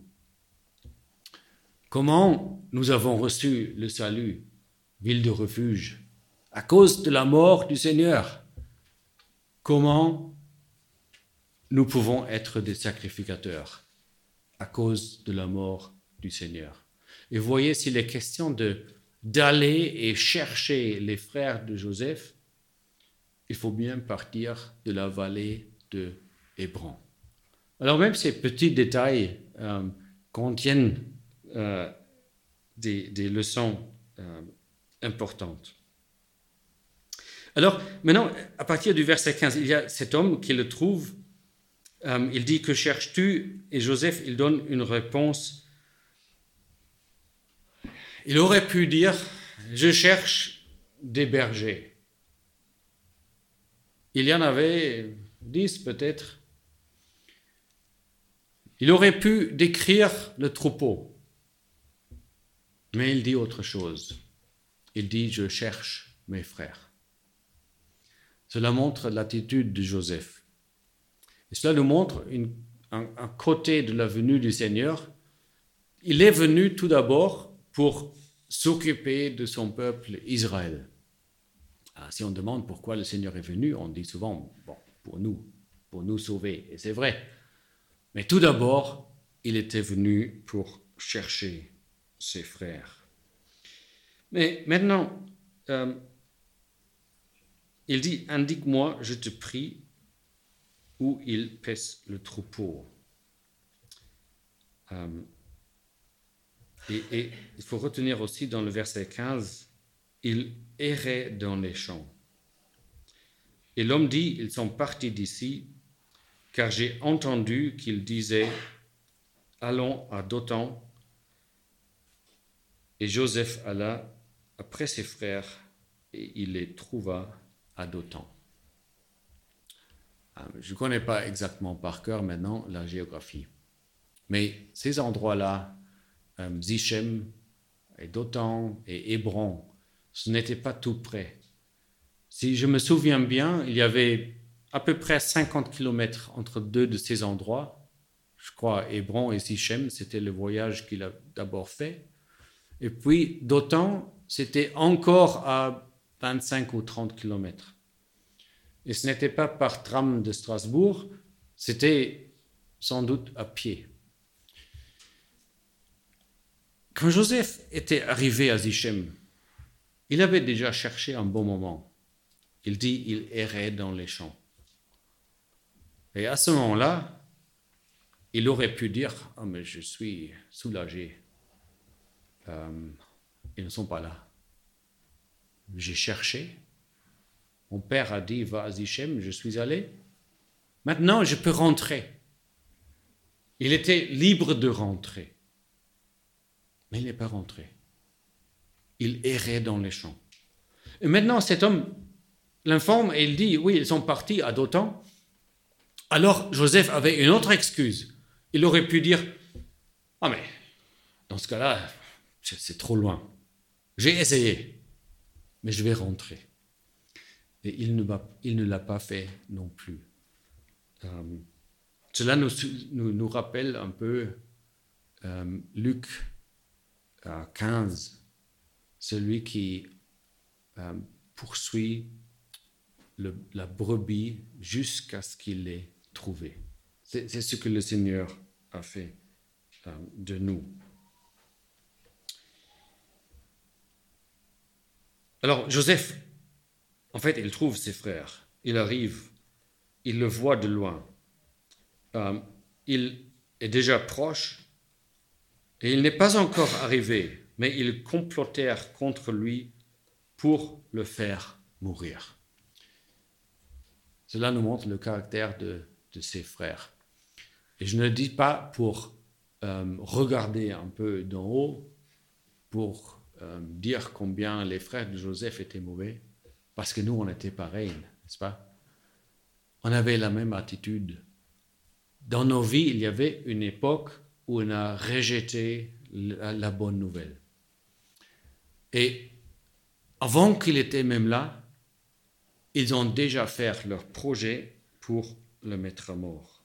Comment nous avons reçu le salut, ville de refuge? À cause de la mort du Seigneur. Comment nous pouvons être des sacrificateurs? À cause de la mort du Seigneur. Et vous voyez, s'il est question d'aller et chercher les frères de Joseph, il faut bien partir de la vallée de Hébron. Alors même ces petits détails contiennent des leçons importantes. Alors maintenant, à partir du verset 15, il y a cet homme qui le trouve. Il dit, que cherches-tu? Et Joseph, il donne une réponse. Il aurait pu dire, je cherche des bergers. Il y en avait 10 peut-être. Il aurait pu décrire le troupeau. Mais il dit autre chose. il dit, je cherche mes frères. Cela montre l'attitude de Joseph. Et cela nous montre un côté de la venue du Seigneur. Il est venu tout d'abord pour s'occuper de son peuple Israël. Alors, si on demande pourquoi le Seigneur est venu, on dit souvent, bon, pour nous sauver. Et c'est vrai. Mais tout d'abord, il était venu pour chercher ses frères. Mais maintenant, il dit, indique-moi, je te prie, où il paisse le troupeau. Et il faut retenir aussi dans le verset 15, il errait dans les champs. Et l'homme dit, ils sont partis d'ici, car j'ai entendu qu'ils disaient, allons à Dothan. Et Joseph alla après ses frères, et il les trouva à Dothan. Je ne connais pas exactement par cœur maintenant la géographie. Mais ces endroits-là, Sichem et Dothan et Hébron, ce n'était pas tout près. Si je me souviens bien, il y avait à peu près 50 kilomètres entre deux de ces endroits. Je crois Hébron et Sichem, c'était le voyage qu'il a d'abord fait. Et puis Dothan, c'était encore à 25 ou 30 kilomètres. Et ce n'était pas par tram de Strasbourg, c'était sans doute à pied. Quand Joseph était arrivé à Sichem, il avait déjà cherché un bon moment. Il dit, il errait dans les champs. Et à ce moment-là, il aurait pu dire, « Ah, mais je suis soulagé. Ils ne sont pas là. J'ai cherché. Mon père a dit, va à Sichem, je suis allé. Maintenant, je peux rentrer. » Il était libre de rentrer. Mais il n'est pas rentré. Il errait dans les champs. Et maintenant, cet homme l'informe et il dit, oui, ils sont partis à Dothan. Alors, Joseph avait une autre excuse. Il aurait pu dire, ah mais, dans ce cas-là, c'est trop loin. J'ai essayé, mais je vais rentrer. Et il ne l'a pas fait non plus. Cela nous rappelle un peu Luc 15, celui qui poursuit la brebis jusqu'à ce qu'il l'ait trouvée. C'est ce que le Seigneur a fait de nous. Alors Joseph, en fait, il trouve ses frères. Il arrive, il le voit de loin. Il est déjà proche et il n'est pas encore arrivé, mais ils complotèrent contre lui pour le faire mourir. Cela nous montre le caractère de ses frères. Et je ne le dis pas pour regarder un peu d'en haut, pour dire combien les frères de Joseph étaient mauvais, parce que nous, on était pareils, n'est-ce pas? On avait la même attitude. Dans nos vies, il y avait une époque où on a rejeté la bonne nouvelle. Et avant qu'il était même là, ils ont déjà fait leur projet pour le mettre à mort.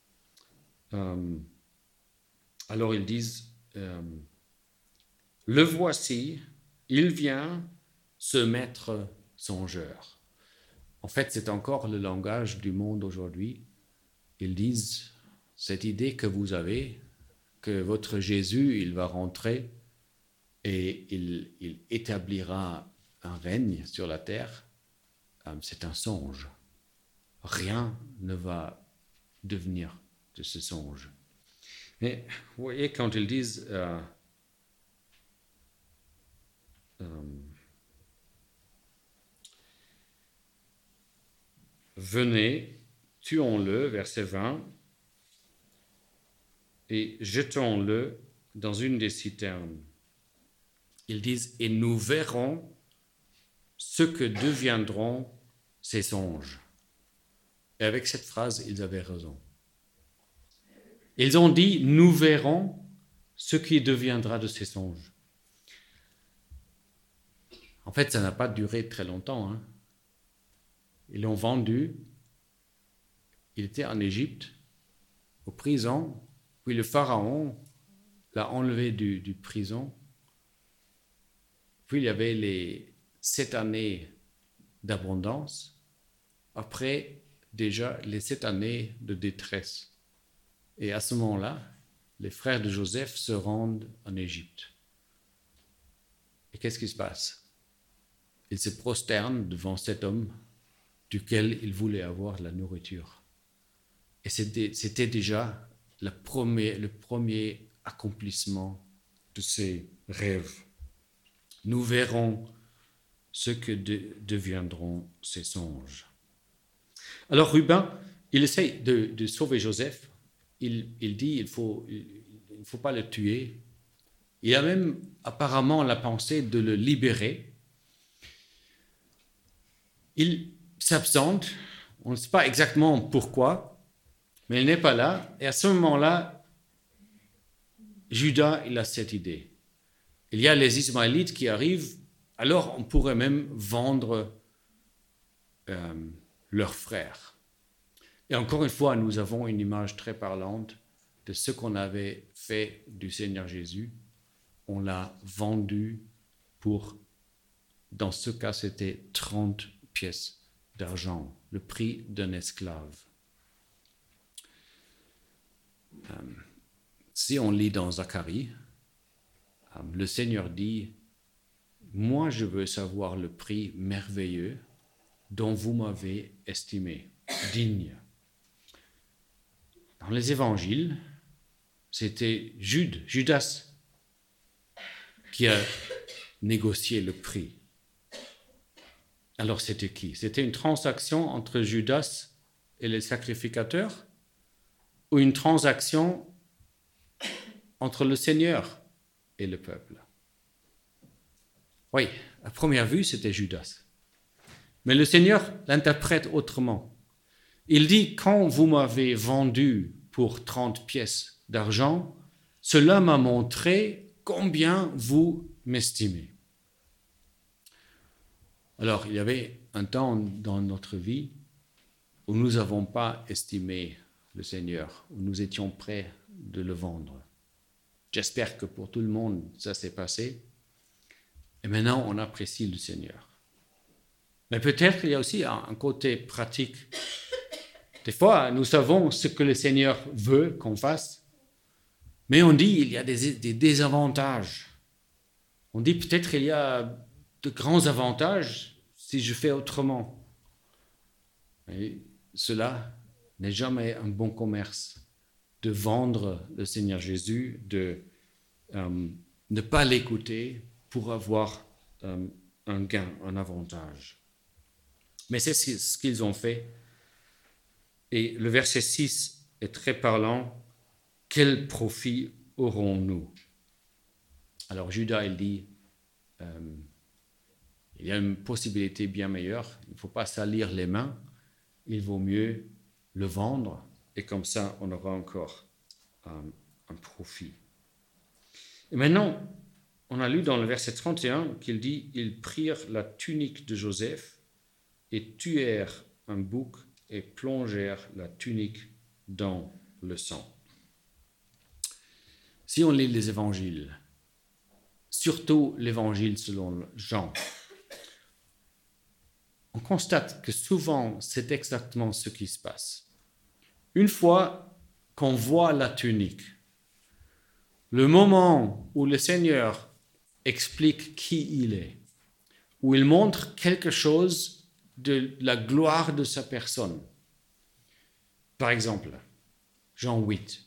Alors ils disent, le voici, il vient se mettre songeur. En fait, c'est encore le langage du monde aujourd'hui. Ils disent, cette idée que vous avez, que votre Jésus, il va rentrer et il établira un règne sur la terre, c'est un songe. Rien ne va devenir de ce songe. Mais vous voyez, quand ils disent venez, tuons-le, verset 20, et jetons-le dans une des citernes. Ils disent, et nous verrons ce que deviendront ces songes. Et avec cette phrase, ils avaient raison. Ils ont dit, nous verrons ce qui deviendra de ces songes. En fait, ça n'a pas duré très longtemps. Hein. Ils l'ont vendu. Il était en Égypte, aux prisons. Puis le pharaon l'a enlevé du prison. Puis il y avait les 7 années d'abondance. Après, déjà, les 7 années de détresse. Et à ce moment-là, les frères de Joseph se rendent en Égypte. Et qu'est-ce qui se passe? Ils se prosternent devant cet homme duquel ils voulaient avoir la nourriture. Et c'était déjà le premier accomplissement de ces rêves. Nous verrons ce que deviendront ces songes. Alors Rubin, il essaye de sauver Joseph. Il dit il ne faut pas le tuer. Il a même apparemment la pensée de le libérer. Il s'absente, on ne sait pas exactement pourquoi, mais il n'est pas là. Et à ce moment-là, Judas, il a cette idée. Il y a les Ismaélites qui arrivent, alors on pourrait même vendre leurs frères. Et encore une fois, nous avons une image très parlante de ce qu'on avait fait du Seigneur Jésus. On l'a vendu pour, dans ce cas, c'était 30 pièces d'argent, le prix d'un esclave. Si on lit dans Zacharie, le Seigneur dit « Moi, je veux savoir le prix merveilleux dont vous m'avez estimé, digne. » Dans les évangiles, c'était Judas qui a négocié le prix. Alors c'était qui? C'était une transaction entre Judas et les sacrificateurs ou une transaction entre le Seigneur et le peuple? Oui, à première vue, c'était Judas. Mais le Seigneur l'interprète autrement. Il dit, quand vous m'avez vendu pour 30 pièces d'argent, cela m'a montré combien vous m'estimez. Alors, il y avait un temps dans notre vie où nous n'avons pas estimé le Seigneur, où nous étions prêts de le vendre. J'espère que pour tout le monde, ça s'est passé. Et maintenant, on apprécie le Seigneur. Mais peut-être qu'il y a aussi un côté pratique. Des fois, nous savons ce que le Seigneur veut qu'on fasse, mais on dit qu'il y a des désavantages. On dit peut-être qu'il y a de grands avantages si je fais autrement. Et cela n'est jamais un bon commerce de vendre le Seigneur Jésus, de ne pas l'écouter pour avoir un gain, un avantage. Mais c'est ce qu'ils ont fait. Et le verset 6 est très parlant. Quel profit aurons-nous? Alors Judas, il dit, il y a une possibilité bien meilleure. Il ne faut pas salir les mains. Il vaut mieux le vendre. Et comme ça, on aura encore un profit. Et maintenant, on a lu dans le verset 31 qu'il dit, ils prirent la tunique de Joseph et tuèrent un bouc et plongèrent la tunique dans le sang. Si on lit les évangiles, surtout l'évangile selon Jean, on constate que souvent c'est exactement ce qui se passe. Une fois qu'on voit la tunique, le moment où le Seigneur explique qui il est, où il montre quelque chose de la gloire de sa personne. Par exemple, Jean 8,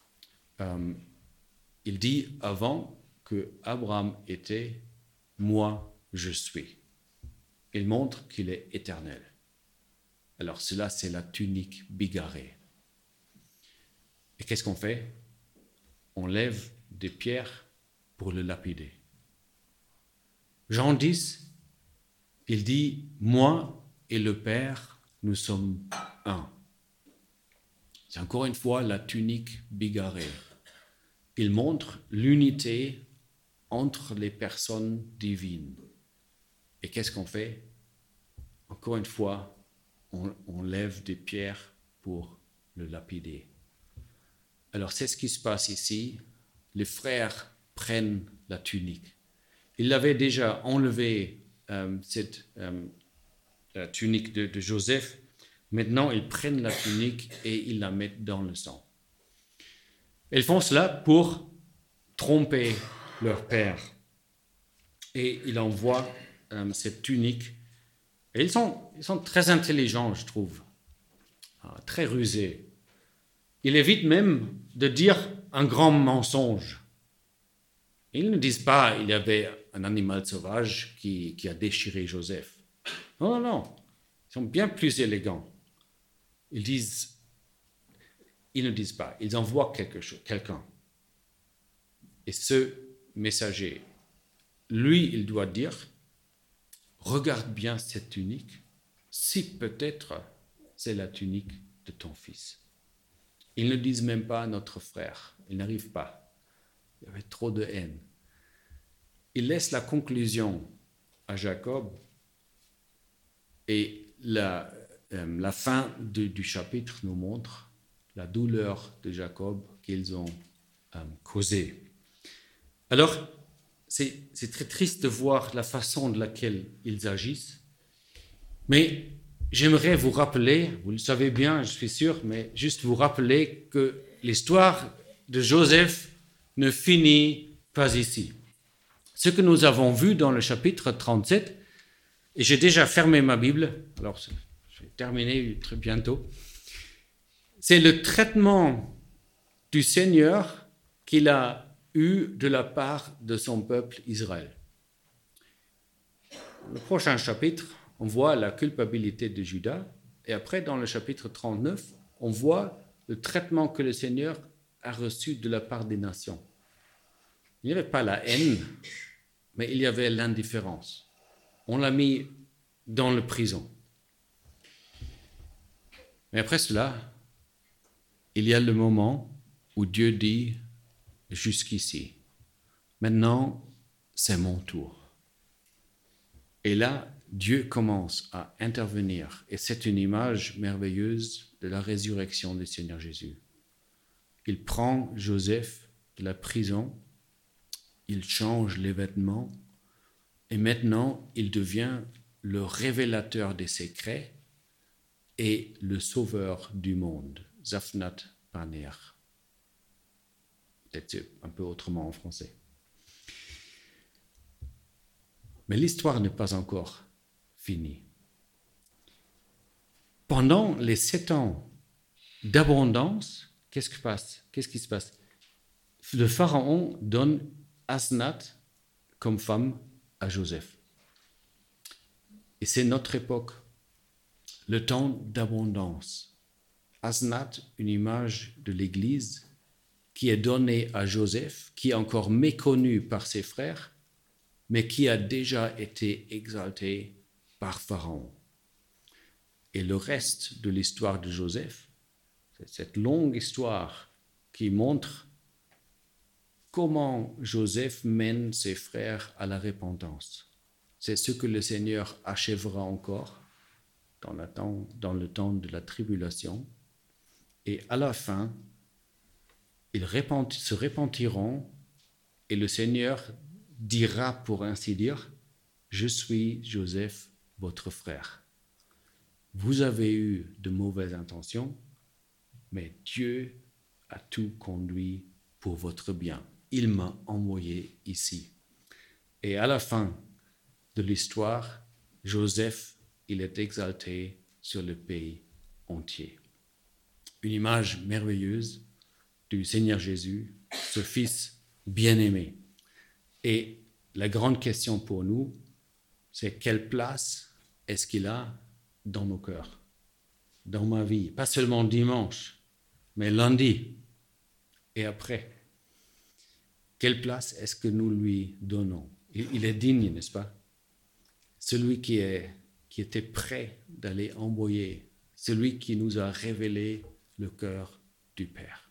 il dit avant que Abraham était, moi je suis. Il montre qu'il est éternel. Alors cela, c'est la tunique bigarrée. Et qu'est-ce qu'on fait? On lève des pierres pour le lapider. Jean 10, il dit, moi et le Père, nous sommes un. C'est encore une fois la tunique bigarrée. Il montre l'unité entre les personnes divines. Et qu'est-ce qu'on fait? Encore une fois, on lève des pierres pour le lapider. Alors c'est ce qui se passe ici. Les frères prennent la tunique. Ils avaient déjà enlevé cette la tunique de Joseph. Maintenant, ils prennent la tunique et ils la mettent dans le sang. Ils font cela pour tromper leur père. Et ils envoient cette tunique. Et ils sont très intelligents, je trouve, très rusés. Ils évitent même de dire un grand mensonge. Ils ne disent pas qu'il y avait un animal sauvage qui a déchiré Joseph. Non, non, non. Ils sont bien plus élégants. Ils ne disent pas. Ils envoient quelqu'un. Et ce messager, lui, il doit dire, regarde bien cette tunique, si peut-être c'est la tunique de ton fils. Ils ne disent même pas à notre frère. Ils n'arrivent pas. Il y avait trop de haine. Ils laissent la conclusion à Jacob et la fin du chapitre nous montre la douleur de Jacob qu'ils ont causée. Alors, c'est très triste de voir la façon de laquelle ils agissent, mais j'aimerais vous rappeler, vous le savez bien, je suis sûr, mais juste vous rappeler que l'histoire de Joseph ne finit pas ici. Ce que nous avons vu dans le chapitre 37, et j'ai déjà fermé ma Bible, alors je vais terminer très bientôt, c'est le traitement du Seigneur qu'il a eu de la part de son peuple Israël. Le prochain chapitre, on voit la culpabilité de Judas, et après, dans le chapitre 39, on voit le traitement que le Seigneur a reçu de la part des nations. Il n'y avait pas la haine, mais il y avait l'indifférence. On l'a mis dans la prison. Mais après cela, il y a le moment où Dieu dit « jusqu'ici, maintenant c'est mon tour ». Et là, Dieu commence à intervenir et c'est une image merveilleuse de la résurrection du Seigneur Jésus. Il prend Joseph de la prison, il change les vêtements et maintenant il devient le révélateur des secrets et le sauveur du monde, Zaphnat Paner. Peut-être un peu autrement en français. Mais l'histoire n'est pas encore finie. Pendant les 7 ans d'abondance, qu'est-ce qui se passe? Le pharaon donne Asnath comme femme à Joseph. Et c'est notre époque, le temps d'abondance. Asnath, une image de l'Église qui est donnée à Joseph, qui est encore méconnu par ses frères, mais qui a déjà été exalté par Pharaon. Et le reste de l'histoire de Joseph, c'est cette longue histoire qui montre comment Joseph mène ses frères à la repentance. C'est ce que le Seigneur achèvera encore dans le temps de la tribulation. Et à la fin, ils se repentiront et le Seigneur dira, pour ainsi dire, « Je suis Joseph, votre frère. Vous avez eu de mauvaises intentions, mais Dieu a tout conduit pour votre bien. Il m'a envoyé ici. » Et à la fin de l'histoire, Joseph, il est exalté sur le pays entier. Une image merveilleuse du Seigneur Jésus, ce Fils bien-aimé. Et la grande question pour nous, c'est quelle place est-ce qu'il a dans nos cœurs, dans ma vie, pas seulement dimanche, mais lundi et après. Quelle place est-ce que nous lui donnons? Il est digne, n'est-ce pas? Celui qui était prêt d'aller envoyer, celui qui nous a révélé le cœur du Père.